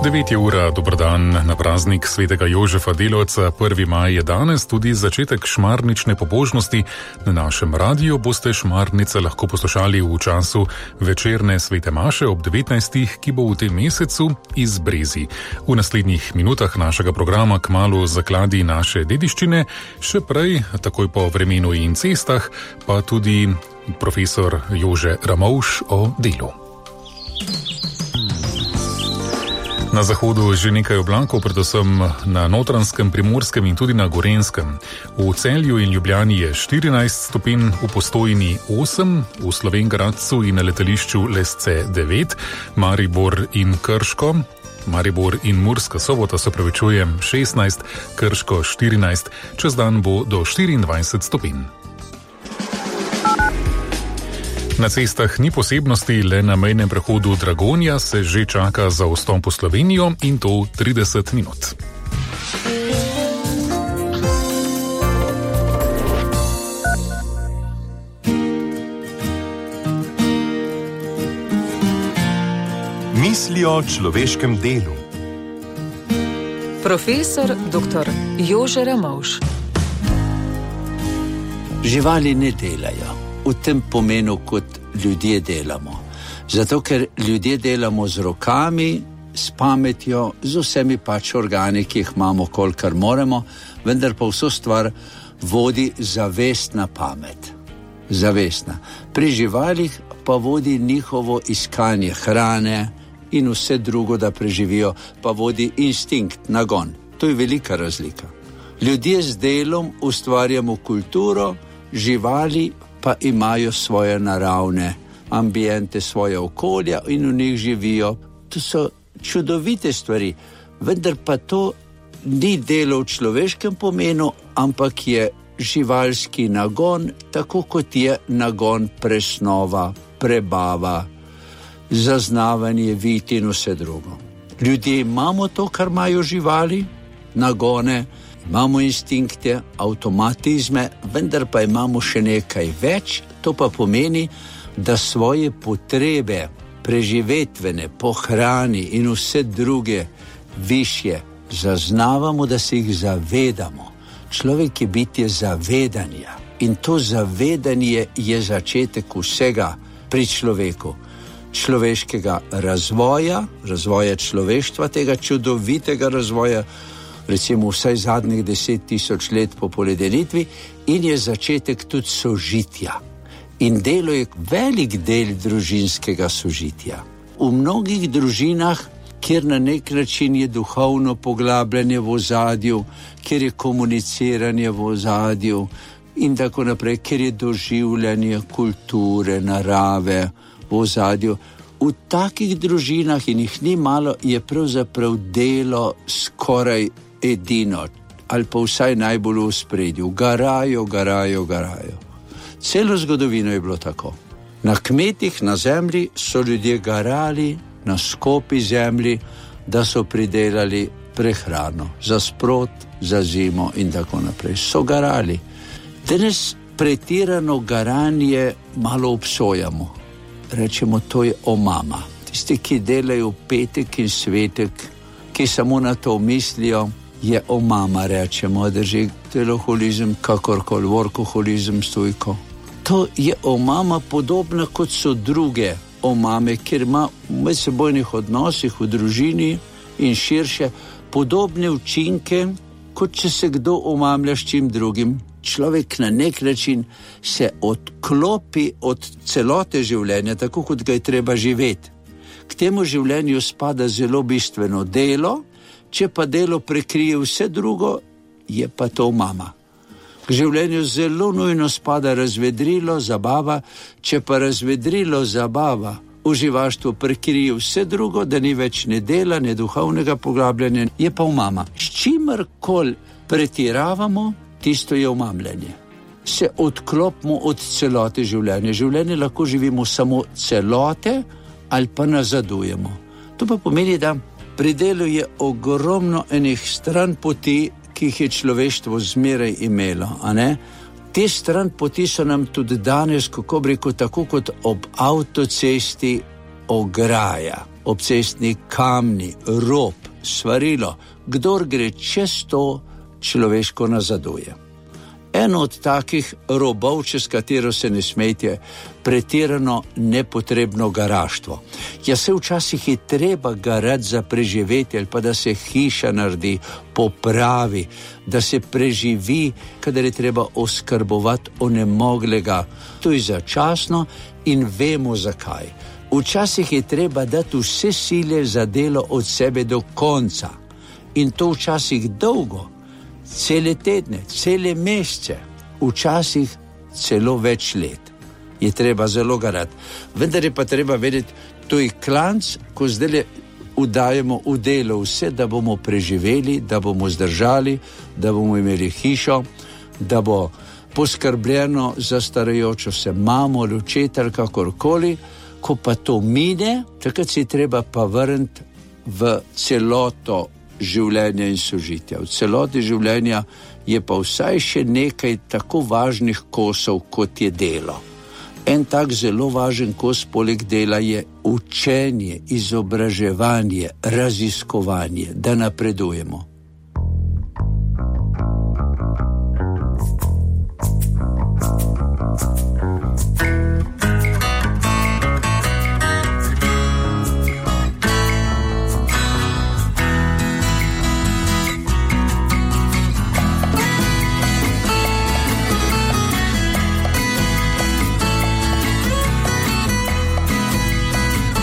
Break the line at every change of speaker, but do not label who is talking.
9 ura, dober dan na praznik svetega Jožefa Delavca. 1. maj je danes tudi začetek šmarnične pobožnosti. Na našem radiju boste šmarnice lahko poslušali v času večerne svete maše ob 19. ki bo v tem mesecu iz Brezi. V naslednjih minutah našega programa kmalu zakladi naše dediščine, še prej, takoj po vremenu in cestah, pa tudi profesor Jože Ramovš o delu. Na zahodu že nekaj oblakov, predvsem na Notranjskem, Primorskem in tudi na Gorenjskem. V Celju in Ljubljani je 14 stopinj, v Postojni 8, v Slovenj Gradcu in na letališču Lesce 9, Maribor in Murska Sobota, 16, Krško 14, čez dan bo do 24 stopinj. Na cestah ni posebnosti, le na mejnem prehodu Dragonja se že čaka za vstop v Slovenijo in to 30 minut.
Misli o človeškem delu.
Profesor dr. Jože Ramovš.
Živali ne delajo v tem pomenu, kot ljudje delamo. Zato, ker ljudje delamo z rokami, s pametjo, z vsemi pač organi, ki jih imamo, kolikor moremo, vendar pa vso stvar vodi zavestna pamet. Zavestna. Pri živalih pa vodi njihovo iskanje hrane in vse drugo, da preživijo, pa vodi instinkt, nagon. To je velika razlika. Ljudje z delom ustvarjamo kulturo, živali pa imajo svoje naravne ambijente, svoje okolja in v njih živijo. To so čudovite stvari, vendar pa to ni delo v človeškem pomenu, ampak je živalski nagon, tako kot je nagon presnova, prebava, zaznavanje vid in vse drugo. Ljudje imamo to, kar imajo živali, nagone, imamo instinkte, avtomatizme, vendar pa imamo še nekaj več. To pa pomeni, da svoje potrebe, preživetvene, po hrani in vse druge višje zaznavamo, da se jih zavedamo. Človek je bitje zavedanja in to zavedanje je začetek vsega pri človeku. Človeškega razvoja človeštva, tega čudovitega razvoja, recimo vsaj zadnjih 10.000 let po poledenitvi, in je začetek tudi sožitja. In delo je velik del družinskega sožitja. V mnogih družinah, kjer na nek način je duhovno poglabljanje v ozadju, kjer je komuniciranje v ozadju in tako naprej, kjer je doživljanje kulture, narave v ozadju. V takih družinah, in jih ni malo, je pravzaprav delo skoraj edino, ali pa vsaj najbolj v ospredju. Garajo. Celo zgodovino je bilo tako. Na kmetih, na zemlji so ljudje garali, na skopi zemlji, da so pridelali prehrano za sprot, za zimo in tako naprej. So garali. Danes pretirano garanje malo obsojamo. Rečemo, to je omama. Tisti, ki delajo petek in svetek, ki samo na to mislijo, je omama, rečemo, drži teloholizem, kakorkoli, workoholizem, stojko. To je omama podobna, kot so druge omame, kjer ima v medsebojnih odnosih v družini in širše podobne učinke, kot če se kdo omamlja s čim drugim. Človek na nek način se odklopi od celote življenja, tako kot ga je treba živeti. K temu življenju spada zelo bistveno delo, če pa delo prekrije vse drugo, je pa to mama. K življenju zelo nujno spada razvedrilo, zabava, če pa razvedrilo, zabava v živaštvu prekrije vse drugo, da ni več ne dela, ne duhovnega poglabljanja, je pa mama. S čimerkoli pretiravamo, tisto je omamljanje. Se odklopimo od celote življenja. Življenje lahko živimo samo celote ali pa nazadujemo. To pa pomeni, da pri delu je ogromno enih stran poti, ki jih je človeštvo zmeraj imelo, a ne? Te stran poti so nam tudi danes, kako bi rekel, tako kot ob avtocesti, ograja, obcestni kamni, rob, svarilo, kdor gre čez to, človeško nazaduje. Eno od takih robov, čez katero se ne smete, pretirano nepotrebno garaštvo. Ja, se včasih je treba garati za preživetje, ali pa da se hiša naredi, popravi, da se preživi, kadar je treba oskrbovati onemoglega. To je začasno in vemo zakaj. Včasih je treba dati vse sile za delo od sebe do konca. In to včasih dolgo. Cele tedne, cele mesece, včasih celo več let. Je treba zelo garati. Vendar je pa treba vedeti, to je klanc, ko zdaj udajemo v delo vse, da bomo preživeli, da bomo zdržali, da bomo imeli hišo, da bo poskrbljeno za starajočo se mamo, očeta, kakorkoli. Ko pa to mine, takrat si treba pa vrniti v celoto življenja in sožitja. V celoti življenja je pa vsaj še nekaj tako važnih kosov, kot je delo. En tak zelo važen kos poleg dela je učenje, izobraževanje, raziskovanje, da napredujemo.